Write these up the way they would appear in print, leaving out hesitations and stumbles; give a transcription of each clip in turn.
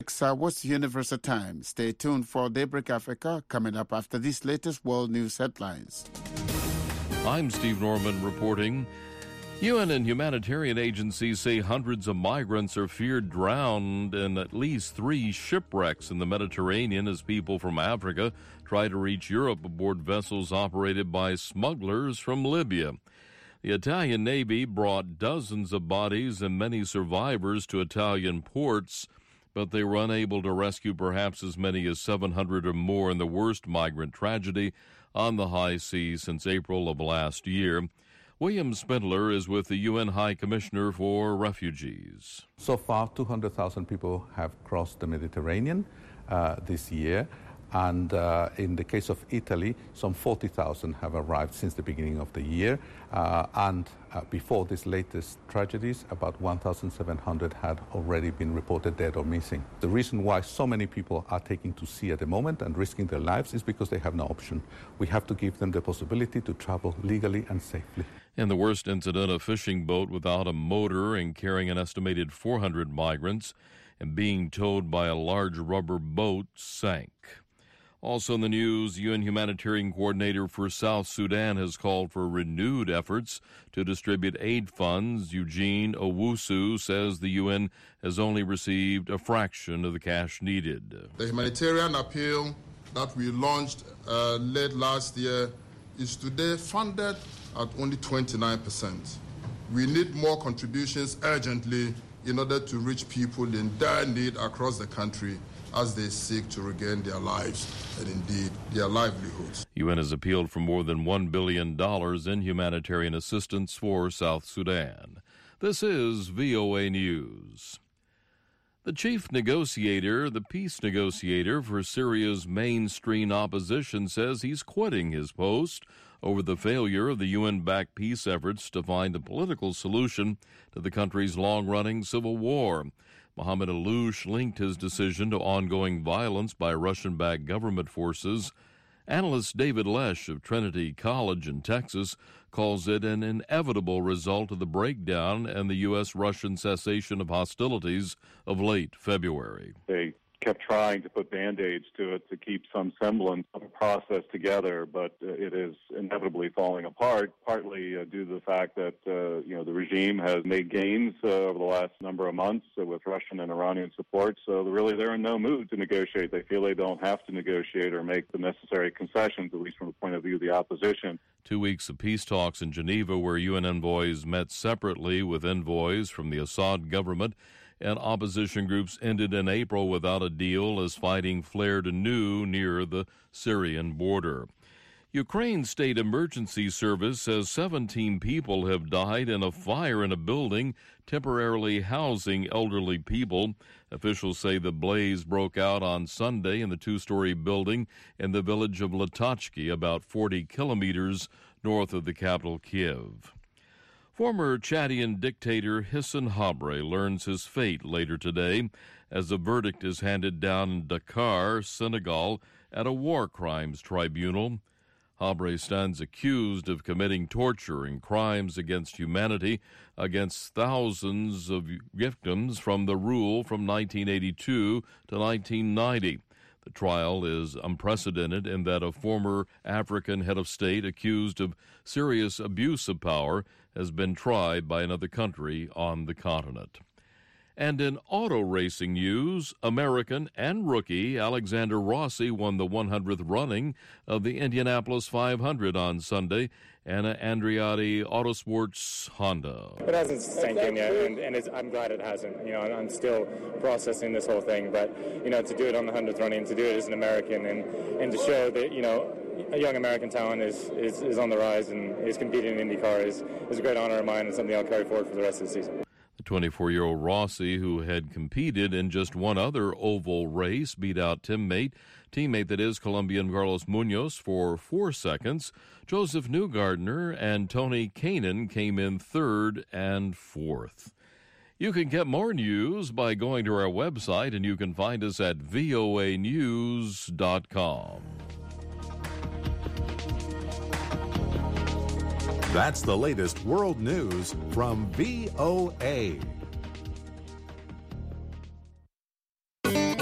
What's Universal Time? Stay tuned for Daybreak Africa coming up after these latest world news headlines. I'm Steve Norman reporting. UN and humanitarian agencies say hundreds of migrants are feared drowned in at least 3 shipwrecks in the Mediterranean as people from Africa try to reach Europe aboard vessels operated by smugglers from Libya. The Italian Navy brought dozens of bodies and many survivors to Italian ports, but they were unable to rescue perhaps as many as 700 or more in the worst migrant tragedy on the high seas since April of last year. William Spindler is with the UN High Commissioner for Refugees. So far, 200,000 people have crossed the Mediterranean this year. And in the case of Italy, some 40,000 have arrived since the beginning of the year. And before these latest tragedies, about 1,700 had already been reported dead or missing. The reason why so many people are taking to sea at the moment and risking their lives is because they have no option. We have to give them the possibility to travel legally and safely. In the worst incident, a fishing boat without a motor and carrying an estimated 400 migrants and being towed by a large rubber boat sank. Also in the news, UN Humanitarian Coordinator for South Sudan has called for renewed efforts to distribute aid funds. Eugene Owusu says the UN has only received a fraction of the cash needed. The humanitarian appeal that we launched late last year is today funded at only 29%. We need more contributions urgently in order to reach people in dire need across the country as they seek to regain their lives and indeed their livelihoods. UN has appealed for more than $1 billion in humanitarian assistance for South Sudan. This is VOA News. The chief negotiator, the peace negotiator for Syria's mainstream opposition, says he's quitting his post over the failure of the UN-backed peace efforts to find a political solution to the country's long-running civil war. Mohammed Alouche linked his decision to ongoing violence by Russian-backed government forces. Analyst David Lesh of Trinity College in Texas calls it an inevitable result of the breakdown and the U.S.-Russian cessation of hostilities of late February. They kept trying to put Band-Aids to it to keep some semblance of a process together, but it is inevitably falling apart, partly due to the fact that the regime has made gains over the last number of months with Russian and Iranian support, so really they're in no mood to negotiate. They feel they don't have to negotiate or make the necessary concessions, at least from the point of view of the opposition. 2 weeks of peace talks in Geneva where UN envoys met separately with envoys from the Assad government and opposition groups ended in April without a deal as fighting flared anew near the Syrian border. Ukraine's State Emergency Service says 17 people have died in a fire in a building temporarily housing elderly people. Officials say the blaze broke out on Sunday in the 2-story building in the village of Latochki, about 40 kilometers north of the capital, Kiev. Former Chadian dictator Hissène Habré learns his fate later today as a verdict is handed down in Dakar, Senegal, at a war crimes tribunal. Habré stands accused of committing torture and crimes against humanity against thousands of victims from the rule from 1982 to 1990. The trial is unprecedented in that a former African head of state accused of serious abuse of power has been tried by another country on the continent. And in auto racing news, American and rookie Alexander Rossi won the 100th running of the Indianapolis 500 on Sunday. Anna Andreotti, Autosports Honda. It hasn't sank in yet, and I'm glad it hasn't. I'm still processing this whole thing, but, to do it on the 100th running, to do it as an American, and to show that, a young American talent is on the rise and is competing in IndyCar is a great honor of mine and something I'll carry forward for the rest of the season. The 24-year-old Rossi, who had competed in just one other oval race, beat out teammate that is Colombian Carlos Munoz for 4 seconds. Joseph Newgardner and Tony Kanaan came in third and fourth. You can get more news by going to our website, and you can find us at voanews.com. That's the latest world news from VOA.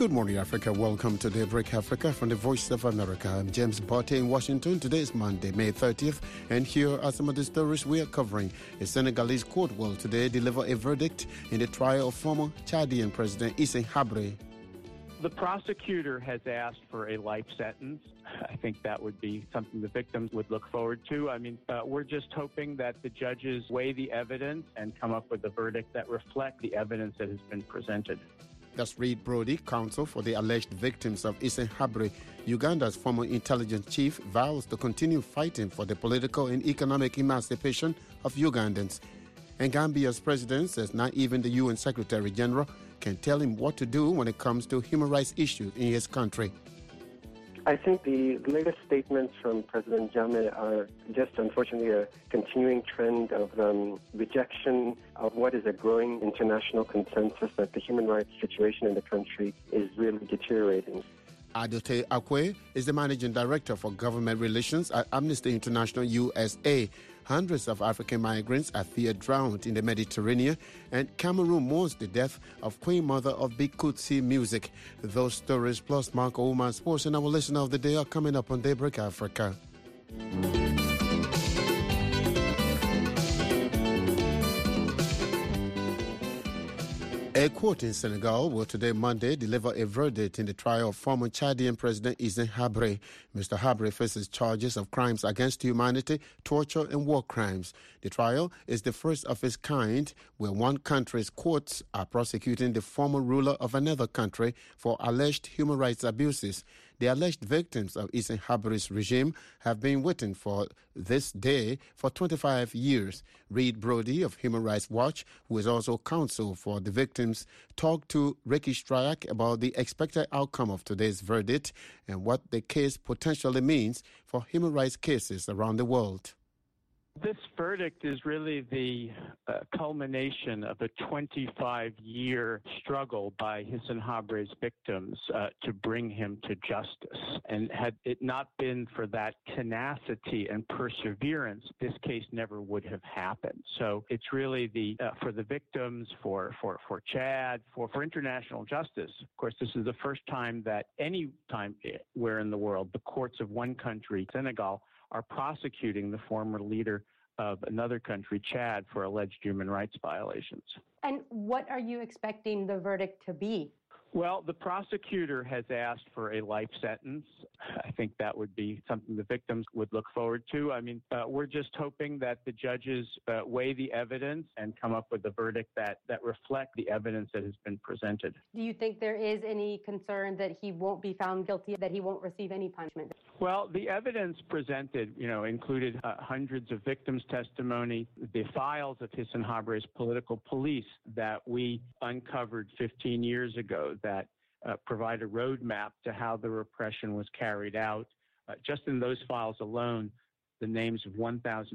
Good morning, Africa. Welcome to Daybreak Africa from the Voice of America. I'm James Botte in Washington. Today is Monday, May 30th, and here are some of the stories we are covering. A Senegalese court will today deliver a verdict in the trial of former Chadian President Hissène Habré. The prosecutor has asked for a life sentence. I think that would be something the victims would look forward to. We're just hoping that the judges weigh the evidence and come up with a verdict that reflects the evidence that has been presented. That's Reed Brody, counsel for the alleged victims of Hissène Habré. Uganda's former intelligence chief vows to continue fighting for the political and economic emancipation of Ugandans. And Gambia's president says not even the UN Secretary General can tell him what to do when it comes to human rights issues in his country. I think the latest statements from President Jammeh are just, unfortunately, a continuing trend of rejection of what is a growing international consensus that the human rights situation in the country is really deteriorating. Adote Akwe is the managing director for government relations at Amnesty International USA. Hundreds of African migrants are feared drowned in the Mediterranean, and Cameroon mourns the death of Queen Mother of Big Kutsi music. Those stories plus Mark Oman Sports and our listener of the day are coming up on Daybreak Africa. A court in Senegal will today, Monday, deliver a verdict in the trial of former Chadian President Hissène Habré. Mr. Habré faces charges of crimes against humanity, torture, and war crimes. The trial is the first of its kind where one country's courts are prosecuting the former ruler of another country for alleged human rights abuses. The alleged victims of Hissène Habré's regime have been waiting for this day for 25 years. Reed Brody of Human Rights Watch, who is also counsel for the victims, talked to Ricky Strayak about the expected outcome of today's verdict and what the case potentially means for human rights cases around the world. This verdict is really the culmination of a 25-year struggle by Hissène Habré's victims to bring him to justice. And had it not been for that tenacity and perseverance, this case never would have happened. So it's really for the victims, for Chad, for international justice. Of course, this is the first time that any time where in the world the courts of one country, Senegal, are prosecuting the former leader of another country, Chad, for alleged human rights violations. And what are you expecting the verdict to be? Well, the prosecutor has asked for a life sentence. I think that would be something the victims would look forward to. We're just hoping that the judges weigh the evidence and come up with a verdict that reflects the evidence that has been presented. Do you think there is any concern that he won't be found guilty, that he won't receive any punishment? Well, the evidence presented, included hundreds of victims' testimony, the files of Hissène Habré's political police that we uncovered 15 years ago that provide a roadmap to how the repression was carried out. Just in those files alone, the names of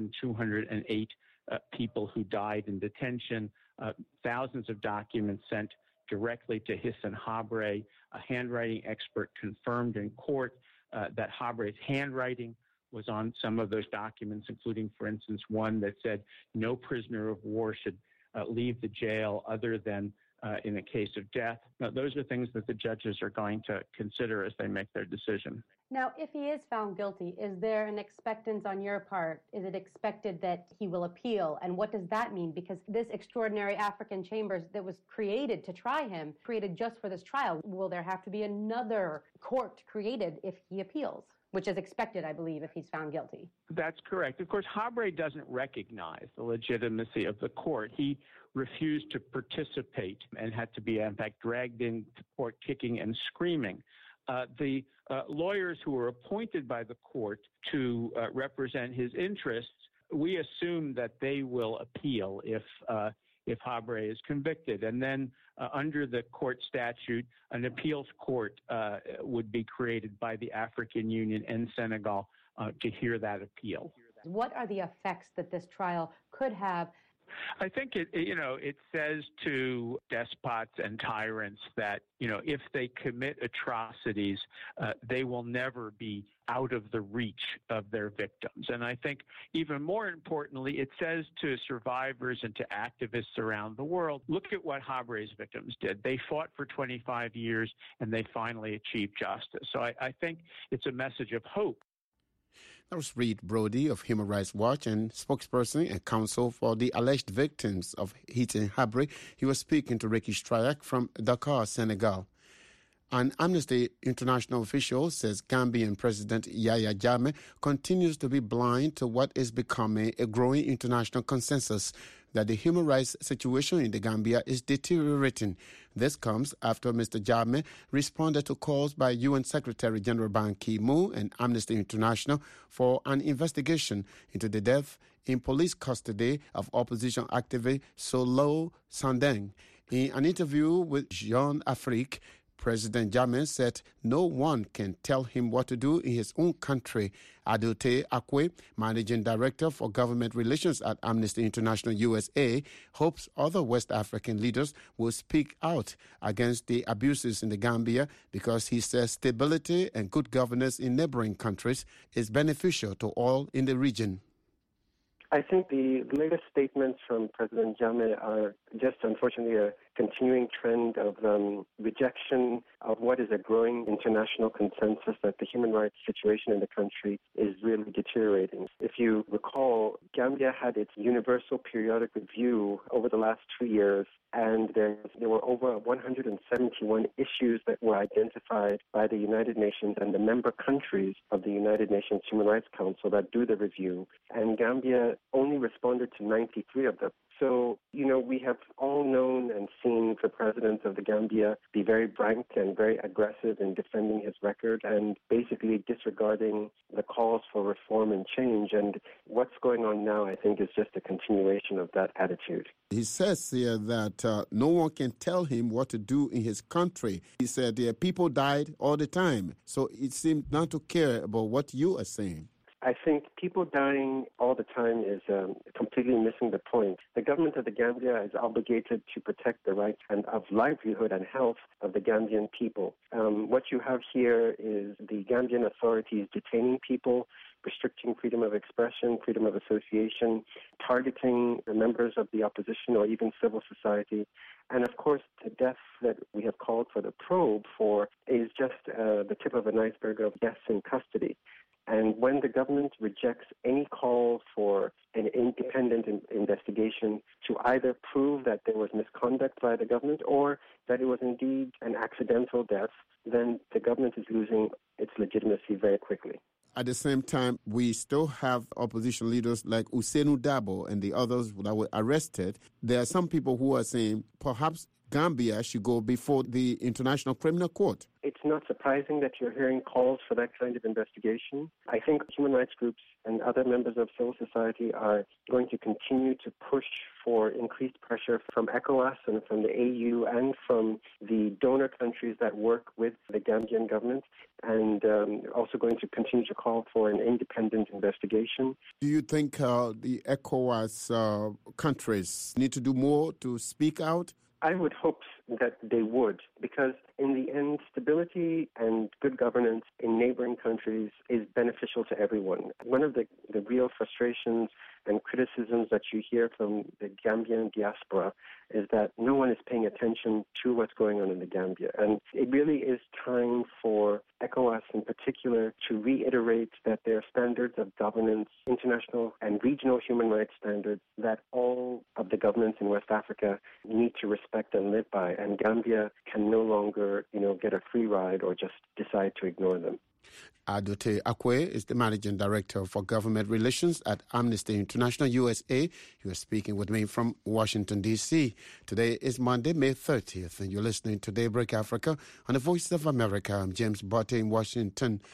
1,208 people who died in detention, thousands of documents sent directly to Hissène Habré. A handwriting expert confirmed in court that Habré's handwriting was on some of those documents, including, for instance, one that said no prisoner of war should leave the jail other than in a case of death. Now, those are things that the judges are going to consider as they make their decision. Now, if he is found guilty, is there an expectance on your part? Is it expected that he will appeal? And what does that mean? Because this extraordinary African chambers that was created to try him, created just for this trial, will there have to be another court created if he appeals? Which is expected, I believe, if he's found guilty. That's correct. Of course, Habré doesn't recognize the legitimacy of the court. He refused to participate and had to be, in fact, dragged into court kicking and screaming. The lawyers who were appointed by the court to represent his interests, we assume that they will appeal if Habré is convicted. And then under the court statute, an appeals court would be created by the African Union and Senegal to hear that appeal. What are the effects that this trial could have I think it says to despots and tyrants that, if they commit atrocities, they will never be out of the reach of their victims. And I think even more importantly, it says to survivors and to activists around the world, look at what Habre's victims did. They fought for 25 years and they finally achieved justice. So I think it's a message of hope. That was Reed Brody of Human Rights Watch and spokesperson and counsel for the alleged victims of Hissène Habré. He was speaking to Ricky Strayak from Dakar, Senegal. An Amnesty International official says Gambian President Yahya Jammeh continues to be blind to what is becoming a growing international consensus that the human rights situation in the Gambia is deteriorating. This comes after Mr. Jammeh responded to calls by UN Secretary General Ban Ki-moon and Amnesty International for an investigation into the death in police custody of opposition activist Solo Sandeng. In an interview with Jean Afrique, President Jammeh said no one can tell him what to do in his own country. Adote Akwe, Managing Director for Government Relations at Amnesty International USA, hopes other West African leaders will speak out against the abuses in the Gambia because he says stability and good governance in neighboring countries is beneficial to all in the region. I think the latest statements from President Jammeh are just, unfortunately, a continuing trend of rejection of what is a growing international consensus that the human rights situation in the country is really deteriorating. If you recall, Gambia had its universal periodic review over the last 2 years, and there were over 171 issues that were identified by the United Nations and the member countries of the United Nations Human Rights Council that do the review, and Gambia only responded to 93 of them. So, we have all known and seen the president of the Gambia be very frank and very aggressive in defending his record and basically disregarding the calls for reform and change. And what's going on now, I think, is just a continuation of that attitude. He says here that no one can tell him what to do in his country. He said people died all the time. So it seems not to care about what you are saying. I think people dying all the time is completely missing the point. The government of the Gambia is obligated to protect the rights of livelihood and health of the Gambian people. What you have here is the Gambian authorities detaining people, restricting freedom of expression, freedom of association, targeting the members of the opposition or even civil society. And of course, the death that we have called for the probe for is just the tip of an iceberg of deaths in custody. And when the government rejects any call for an independent investigation to either prove that there was misconduct by the government or that it was indeed an accidental death, then the government is losing its legitimacy very quickly. At the same time, we still have opposition leaders like Ousainou Darboe and the others that were arrested. There are some people who are saying perhaps Gambia should go before the International Criminal Court. It's not surprising that you're hearing calls for that kind of investigation. I think human rights groups and other members of civil society are going to continue to push for increased pressure from ECOWAS and from the AU and from the donor countries that work with the Gambian government, and also going to continue to call for an independent investigation. Do you think the ECOWAS countries need to do more to speak out? I would hope that they would, because in the end, stability and good governance in neighboring countries is beneficial to everyone. One of the real frustrations and criticisms that you hear from the Gambian diaspora is that no one is paying attention to what's going on in the Gambia. And it really is time for ECOWAS in particular to reiterate that there are standards of governance, international and regional human rights standards that all of the governments in West Africa need to respect and live by. And Gambia can no longer, get a free ride or just decide to ignore them. Adote Akwe is the Managing Director for Government Relations at Amnesty International USA. You are speaking with me from Washington, D.C. Today is Monday, May 30th, and you're listening to Daybreak Africa on the Voice of America. I'm James Botte in Washington.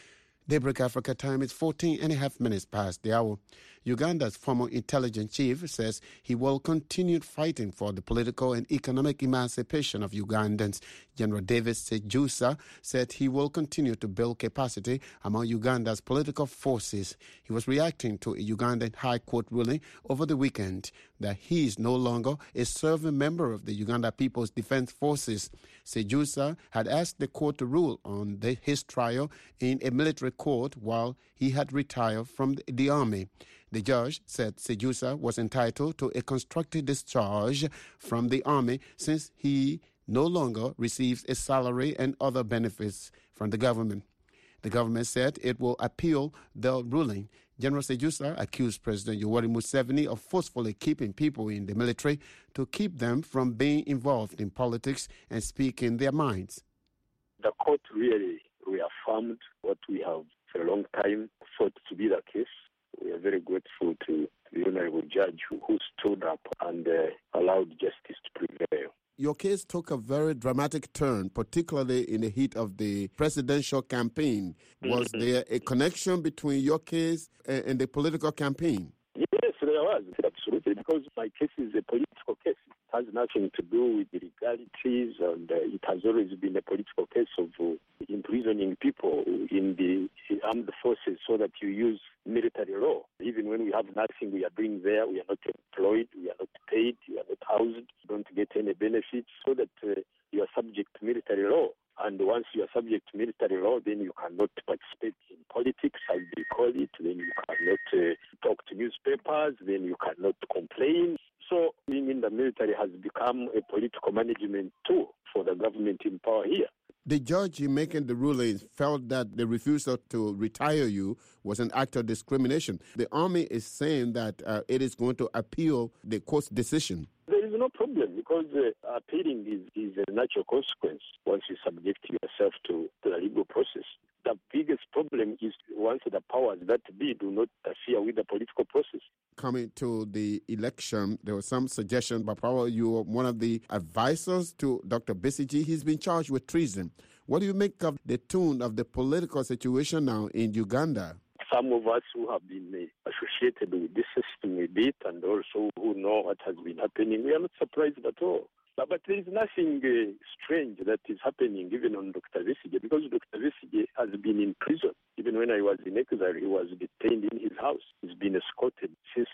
Daybreak Africa time is 14.5 minutes past the hour. Uganda's former intelligence chief says he will continue fighting for the political and economic emancipation of Ugandans. General David Sejusa said he will continue to build capacity among Uganda's political forces. He was reacting to a Ugandan High Court ruling over the weekend that he is no longer a serving member of the Uganda People's Defense Forces. Sejusa had asked the court to rule on his trial in a military court while he had retired from the army. The judge said Sejusa was entitled to a constructive discharge from the army since he no longer receives a salary and other benefits from the government. The government said it will appeal the ruling. General Sejusa accused President Yoweri Museveni of forcefully keeping people in the military to keep them from being involved in politics and speaking their minds. The court really reaffirmed what we have for a long time thought to be the case. We are very grateful to the honorable judge who stood up and allowed justice to prevail. Your case took a very dramatic turn, particularly in the heat of the presidential campaign. Was there a connection between your case and the political campaign? Yes, there was, absolutely, because my case is a political case. It has nothing to do with the legalities, and it has always been a political case of imprisoning people in the armed forces so that you use military law. Even when we have nothing we are doing there, we are not employed, we are not paid, we are not housed, don't get any benefits, so that you are subject to military law. And once you are subject to military law, then you cannot participate in politics, as they call it, then you cannot talk to newspapers, then you cannot complain. So being in the military has become a political management tool for the government in power here. The judge in making the ruling felt that the refusal to retire you was an act of discrimination. The army is saying that it is going to appeal the court's decision. There is no problem because appealing is a natural consequence once you subject yourself to the legal process. The biggest problem is once the powers that be do not interfere with the political process. Coming to the election, there was some suggestion, but probably you are one of the advisors to Dr. Besigye. He's been charged with treason. What do you make of the tune of the political situation now in Uganda? Some of us who have been associated with this system a bit and also who know what has been happening, we are not surprised at all. But there is nothing strange that is happening even on Dr. Besigye, because Dr. Besigye has been in prison. Even when I was in exile, he was detained in his house. He's been escorted since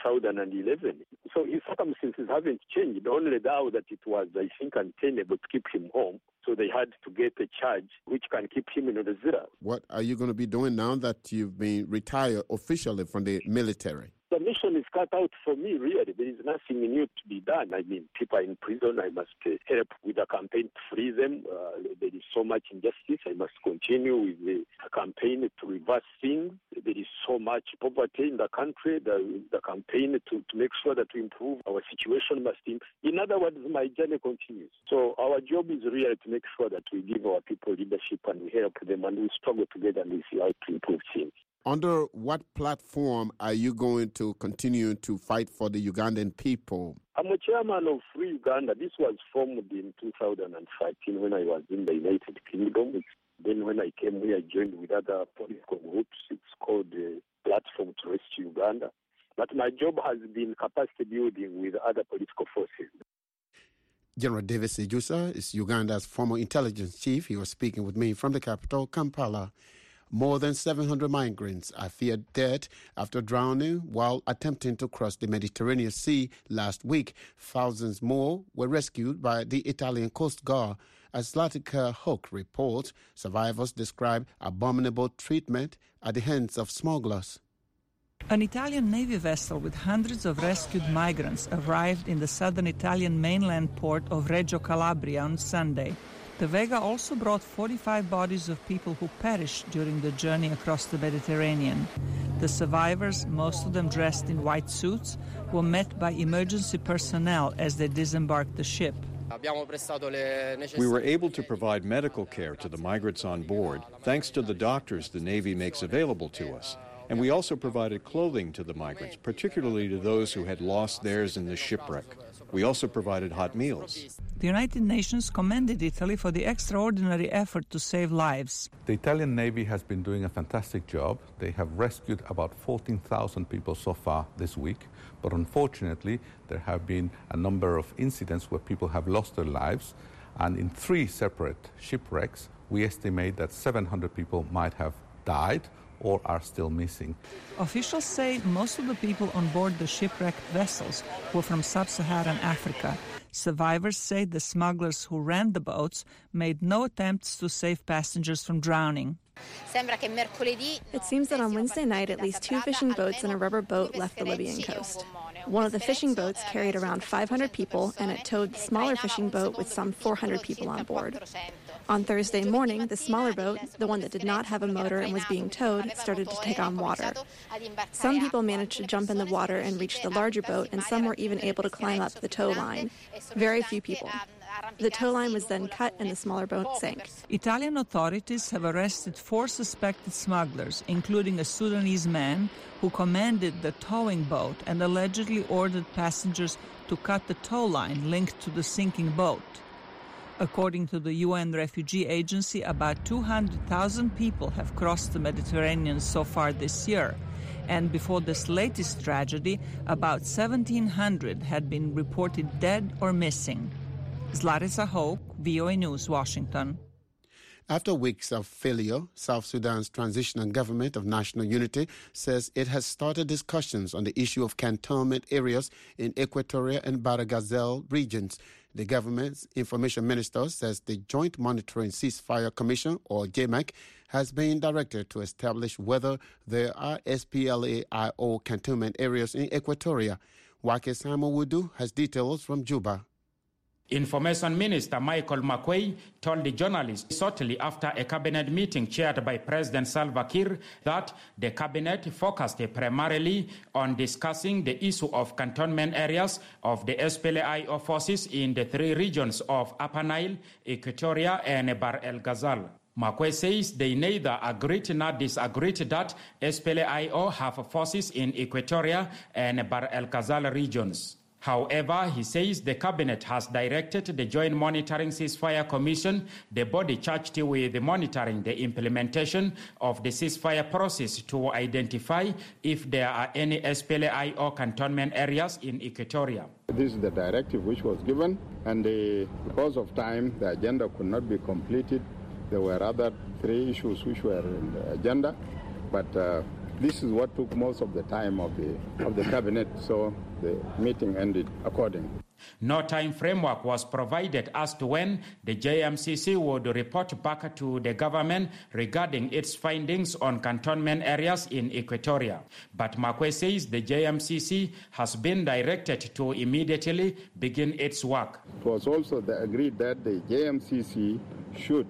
2011. So his circumstances haven't changed. Only now that it was, I think, untenable to keep him home. So they had to get a charge which can keep him in Odazira. What are you going to be doing now that you've been retired officially from the military? The mission is cut out for me, really. There is nothing new to be done. I mean, people are in prison. I must help with the campaign to free them. There is so much injustice. I must continue with the campaign to reverse things. There is so much poverty in the country. The campaign to make sure that we improve our situation must improve. In other words, my journey continues. So our job is really to make sure that we give our people leadership and we help them and we struggle together and we see how to improve things. Under what platform are you going to continue to fight for the Ugandan people? I'm a chairman of Free Uganda. This was formed in 2013 when I was in the United Kingdom. Then when I came here, I joined with other political groups. It's called the Platform to Rescue Uganda. But my job has been capacity building with other political forces. General David Sejusa is Uganda's former intelligence chief. He was speaking with me from the capital, Kampala. More than 700 migrants are feared dead after drowning while attempting to cross the Mediterranean Sea last week. Thousands more were rescued by the Italian Coast Guard. As Zlatica Hook reports, survivors describe abominable treatment at the hands of smugglers. An Italian Navy vessel with hundreds of rescued migrants arrived in the southern Italian mainland port of Reggio Calabria on Sunday. The Vega also brought 45 bodies of people who perished during the journey across the Mediterranean. The survivors, most of them dressed in white suits, were met by emergency personnel as they disembarked the ship. We were able to provide medical care to the migrants on board, thanks to the doctors the Navy makes available to us. And we also provided clothing to the migrants, particularly to those who had lost theirs in the shipwreck. We also provided hot meals. The United Nations commended Italy for the extraordinary effort to save lives. The Italian Navy has been doing a fantastic job. They have rescued about 14,000 people so far this week. But unfortunately, there have been a number of incidents where people have lost their lives. And in 3 separate shipwrecks, we estimate that 700 people might have died or are still missing. Officials say most of the people on board the shipwrecked vessels were from sub-Saharan Africa. Survivors say the smugglers who ran the boats made no attempts to save passengers from drowning. It seems that on Wednesday night, at least 2 fishing boats and a rubber boat left the Libyan coast. One of the fishing boats carried around 500 people, and it towed the smaller fishing boat with some 400 people on board. On Thursday morning, the smaller boat, the one that did not have a motor and was being towed, started to take on water. Some people managed to jump in the water and reach the larger boat, and some were even able to climb up the tow line. Very few people. The tow line was then cut and the smaller boat sank. Italian authorities have arrested 4 suspected smugglers, including a Sudanese man who commanded the towing boat and allegedly ordered passengers to cut the tow line linked to the sinking boat. According to the UN Refugee Agency, about 200,000 people have crossed the Mediterranean so far this year. And before this latest tragedy, about 1,700 had been reported dead or missing. Zlatica Hoke, VOA News, Washington. After weeks of failure, South Sudan's Transitional Government of National Unity says it has started discussions on the issue of cantonment areas in Equatoria and Baragazal regions. The government's information minister says the Joint Monitoring Ceasefire Commission, or JMAC, has been directed to establish whether there are SPLA-IO cantonment areas in Equatoria. Wake Simon Wudu has details from Juba. Information Minister Michael Makwei told the journalists shortly after a cabinet meeting chaired by President Salva Kiir that the cabinet focused primarily on discussing the issue of cantonment areas of the SPLA-IO forces in the 3 regions of Upper Nile, Equatoria, and Bahr el Ghazal. Makwei says they neither agreed nor disagreed that SPLA-IO have forces in Equatoria and Bahr el Ghazal regions. However, he says the cabinet has directed the Joint Monitoring Ceasefire Commission, the body charged with monitoring the implementation of the ceasefire process, to identify if there are any SPLA-IO cantonment areas in Equatoria. This is the directive which was given, and because of time, the agenda could not be completed. There were other 3 issues which were in the agenda, but this is what took most of the time of the cabinet, so the meeting ended accordingly. No time framework was provided as to when the JMCC would report back to the government regarding its findings on cantonment areas in Equatoria. But Makwei says the JMCC has been directed to immediately begin its work. It was also agreed that the JMCC should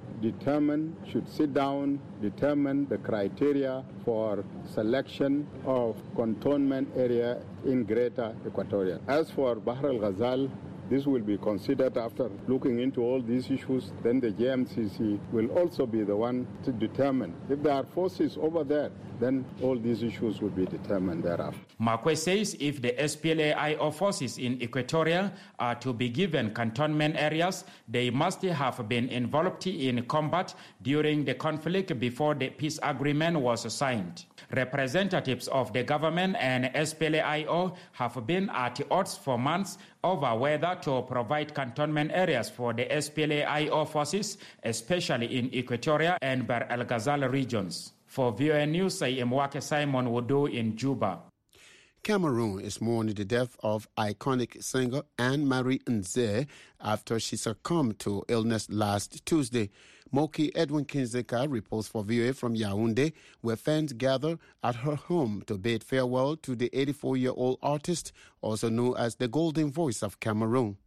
sit down, determine the criteria for selection of cantonment area in Greater Equatoria. As for Bahr el Ghazal, this will be considered after looking into all these issues. Then the JMCC will also be the one to determine if there are forces over there. Then all these issues will be determined thereafter. Makwei says if the SPLA-IO forces in Equatoria are to be given cantonment areas, they must have been involved in combat during the conflict before the peace agreement was signed. Representatives of the government and SPLA-IO have been at odds for months over whether to provide cantonment areas for the SPLA-IO forces, especially in Equatoria and Bahr el Ghazal regions. For VOA News, I am Wake Simon Wudu in Juba. Cameroon is mourning the death of iconic singer Anne-Marie Nzé after she succumbed to illness last Tuesday. Moki Edwin Kinzeka reports for VOA from Yaoundé, where fans gather at her home to bid farewell to the 84-year-old artist, also known as the Golden Voice of Cameroon.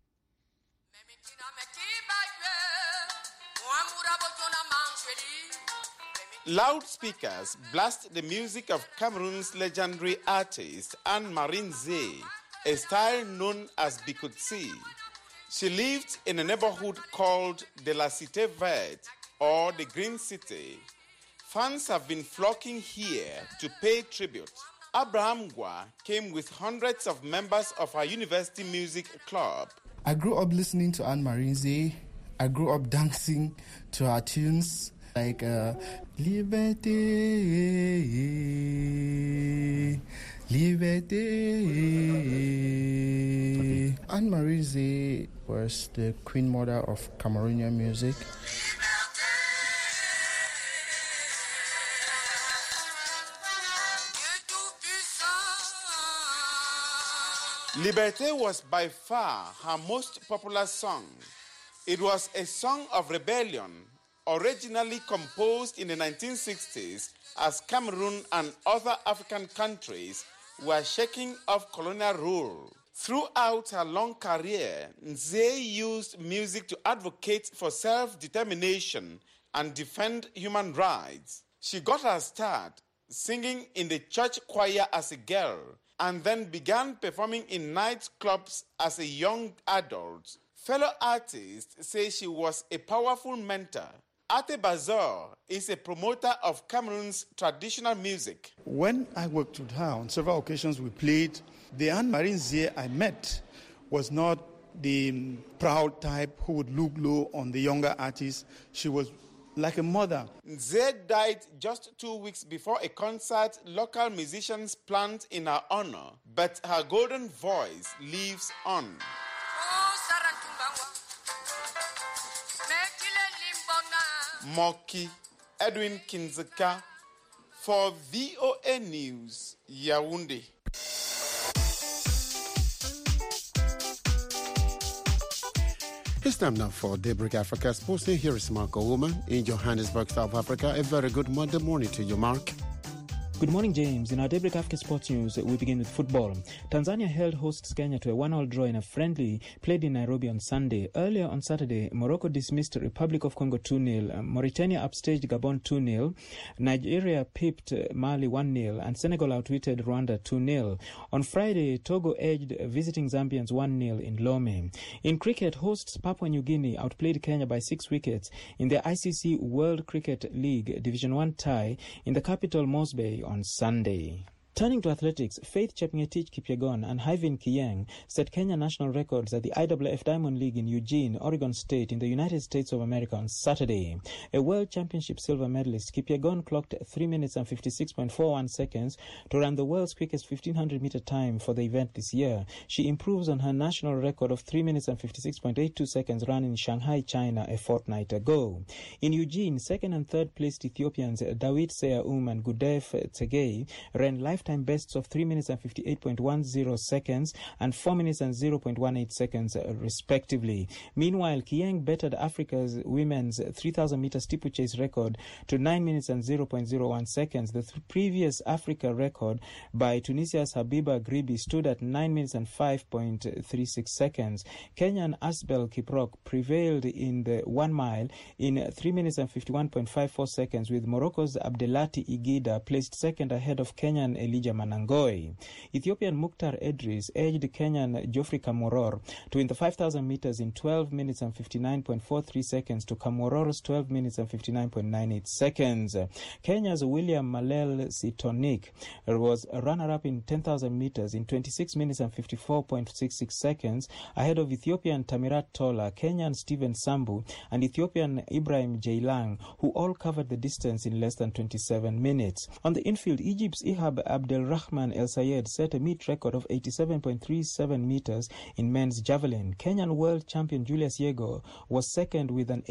Loudspeakers blast the music of Cameroon's legendary artist Anne-Marie Nzé, a style known as Bikutsi. She lived in a neighborhood called de la Cité Verte, or the Green City. Fans have been flocking here to pay tribute. Abraham Gwa came with hundreds of members of her university music club. I grew up listening to Anne Marinze. I grew up dancing to her tunes like Liberté, Liberté. Anne Marinze was the queen mother of Cameroonian music. Liberté was by far her most popular song. It was a song of rebellion, originally composed in the 1960s as Cameroon and other African countries were shaking off colonial rule. Throughout her long career, Nzé used music to advocate for self-determination and defend human rights. She got her start singing in the church choir as a girl, and then began performing in nightclubs as a young adult. Fellow artists say she was a powerful mentor. Ate Bazor is a promoter of Cameroon's traditional music. When I worked with her on several occasions, we played. The Anne Marinze I met was not the proud type who would look low on the younger artists. She was like a mother. Nzé died just 2 weeks before a concert local musicians planned in her honor, but her golden voice lives on. Moki Edwin Kinzeka for VOA News, Yaoundé. It's time now for Daybreak Africa Sports. Here is Mark Owoman in Johannesburg, South Africa. A very good Monday morning to you, Mark. Good morning, James. In our Daybreak Africa Sports News, we begin with football. Tanzania held hosts Kenya to a 1-1 draw in a friendly played in Nairobi on Sunday. Earlier on Saturday, Morocco dismissed Republic of Congo 2-0, Mauritania upstaged Gabon 2-0, Nigeria pipped Mali 1-0, and Senegal outwitted Rwanda 2-0. On Friday, Togo edged visiting Zambians 1-0 in Lome. In cricket, hosts Papua New Guinea outplayed Kenya by 6 wickets in the ICC World Cricket League Division 1 tie in the capital Mosby on Sunday. Turning to athletics, Faith Chepngetich Kipyegon and Hyvin Kiyeng set Kenya national records at the IAAF Diamond League in Eugene, Oregon State in the United States of America on Saturday. A World Championship silver medalist, Kipyegon clocked 3 minutes and 56.41 seconds to run the world's quickest 1500-meter time for the event this year. She improves on her national record of 3 minutes and 56.82 seconds run in Shanghai, China a fortnight ago. In Eugene, second and third placed Ethiopians Dawit Seyaum and Gudef Tsegei ran lifetime bests of 3 minutes and 58.10 seconds and 4 minutes and 0.18 seconds respectively. Meanwhile, Kiyeng bettered Africa's women's 3,000-meter steeplechase record to 9 minutes and 0.01 seconds. The previous Africa record by Tunisia's Habiba Gribi stood at 9 minutes and 5.36 seconds. Kenyan Asbel Kiprop prevailed in the 1 mile in 3 minutes and 51.54 seconds, with Morocco's Abdelati Igida placed second ahead of Kenyan Elijah Manangoi. Ethiopian Mukhtar Edris edged Kenyan Geoffrey Kamworor to win the 5,000 meters in 12 minutes and 59.43 seconds to Kamworor's 12 minutes and 59.98 seconds. Kenya's William Malel Sitonik was a runner-up in 10,000 meters in 26 minutes and 54.66 seconds ahead of Ethiopian Tamirat Tola, Kenyan Stephen Sambu, and Ethiopian Ibrahim Jailang, who all covered the distance in less than 27 minutes. On the infield, Egypt's Ihab Abdelrahman El Sayed set a meet record of 87.37 meters in men's javelin. Kenyan world champion Julius Yego was second with an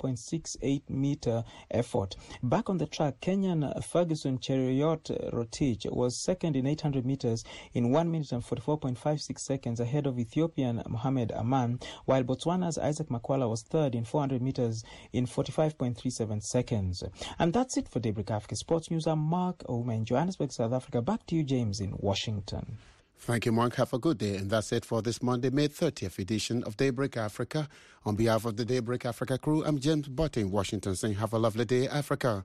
84.68 meter effort. Back on the track, Kenyan Ferguson Cheruiyot Rotich was second in 800 meters in 1 minute and 44.56 seconds ahead of Ethiopian Mohamed Aman, while Botswana's Isaac Makwala was third in 400 meters in 45.37 seconds. And that's it for Daybreak Africa Sports News. I'm Mark Ouma in Johannesburg, South Africa. Back to you, James, in Washington. Thank you, Mark. Have a good day. And that's it for this Monday, May 30th edition of Daybreak Africa. On behalf of the Daybreak Africa crew, I'm James Butt in Washington saying have a lovely day, Africa.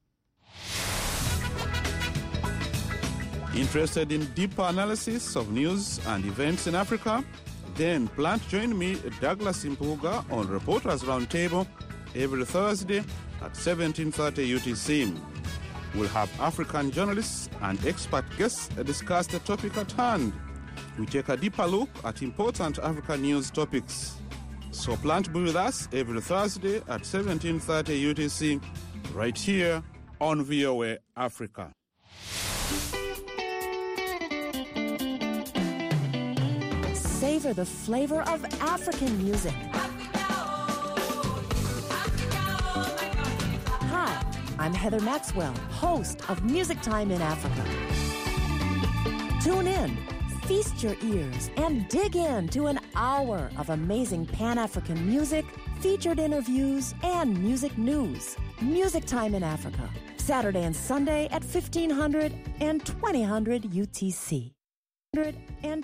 Interested in deeper analysis of news and events in Africa? Then plan to join me, Douglas Impuga, on Reporters Roundtable every Thursday at 17:30 UTC. We'll have African journalists and expert guests discuss the topic at hand. We take a deeper look at important African news topics. So plan to be with us every Thursday at 17:30 UTC, right here on VOA Africa. Savor the flavor of African music. Hi, I'm Heather Maxwell, host of Music Time in Africa. Tune in, feast your ears, and dig into an hour of amazing Pan-African music, featured interviews, and music news. Music Time in Africa, Saturday and Sunday at 1500 and 2000 UTC.